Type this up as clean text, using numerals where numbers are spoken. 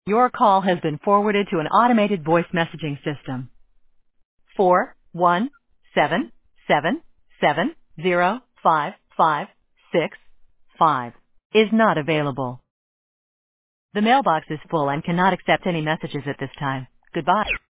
Your call has been forwarded to an automated voice messaging system. 417770556 is not available. The mailbox is full and cannot accept any messages at this time. Goodbye.